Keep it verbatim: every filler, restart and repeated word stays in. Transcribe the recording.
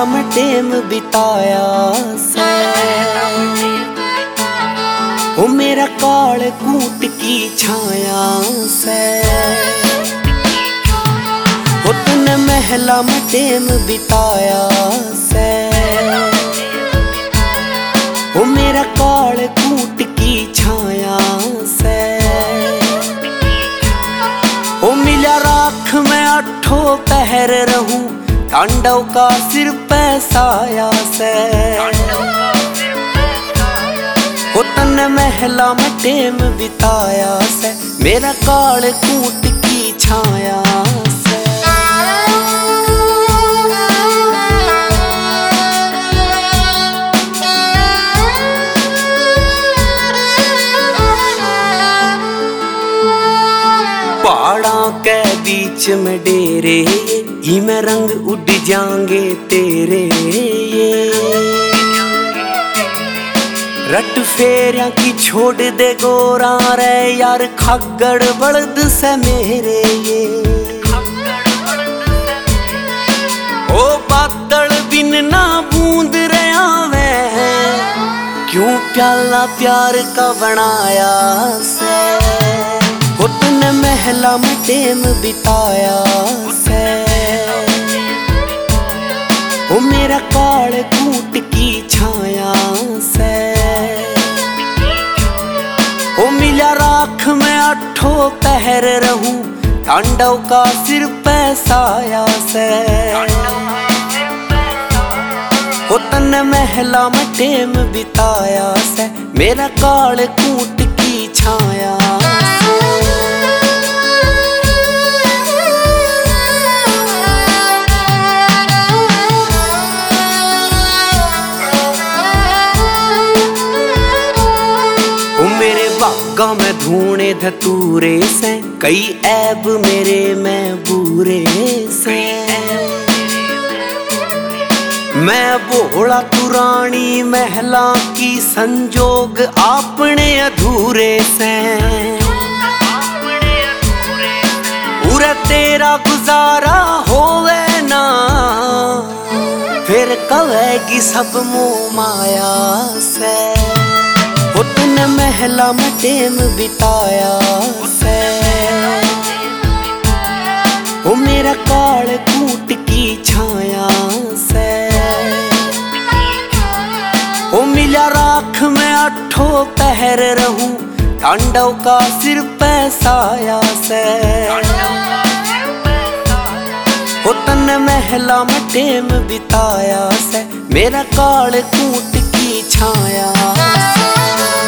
महला में टेम बिताया से। ओ मेरा काल कूट की छाया से। ओ तने महला में टेम बिताया से। ओ मेरा काल कूट की छाया से। ओ मिला राख में अठो पहर रहूं, तांडव का सिर पे साया से। ओ तने महला में टेम बिताया से। मेरा काल कूट की छाया से। पहाड़ों के बीच में डेरे, ई में रंग उड़ जाएंगे तेरे। रट फेरिया की छोड़ दे गोरा रे यार, खगड़ बलद से मेरे ये। ओ बादल बिन ना बूंद रहा वे, क्यों प्याला प्यार का बनाया से। ओ तने महला में टेम बिताया से। ओ मेरा काल कूट की छाया से। ओ मिला राख में अठो पहर रहूं, तांडव का सिर पे साया से। ओ तने महला में टेम बिताया से। मेरा काल कूट की छाया से। बागा में धूने धतूरे से, कई ऐब मेरे में बुरे से। मैं बोला तू रानी महला की, संजोग अपने अधूरे से। पूरा तेरा गुजारा होवे ना, फिर कहेगी सब मोह माया से। ओ तने महला में टेम बिताया से। ओ मेरा काल कूट की छाया से। ओ मिला राख में अठो पहर रहूं, तांडव का सिर पे साया से। ओ तने महला में टेम बिताया से। मेरा काल कूट की छाया से।